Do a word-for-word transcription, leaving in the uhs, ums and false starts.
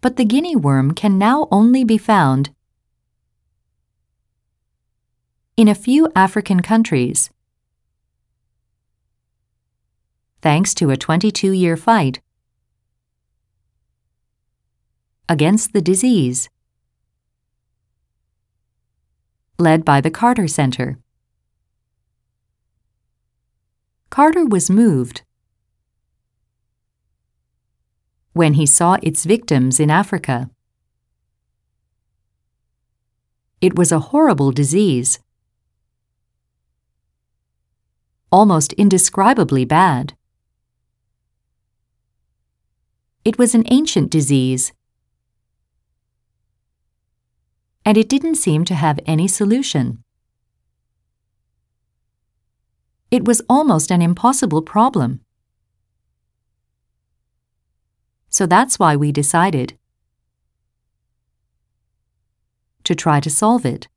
but the guinea worm can now only be found in a few African countries. Thanks to a twenty-two-year fight against the disease, led by the Carter Center. Carter was moved when he saw its victims in Africa. It was a horrible disease, almost indescribably bad. It was an ancient disease, and it didn't seem to have any solution. It was almost an impossible problem. So that's why we decided to try to solve it.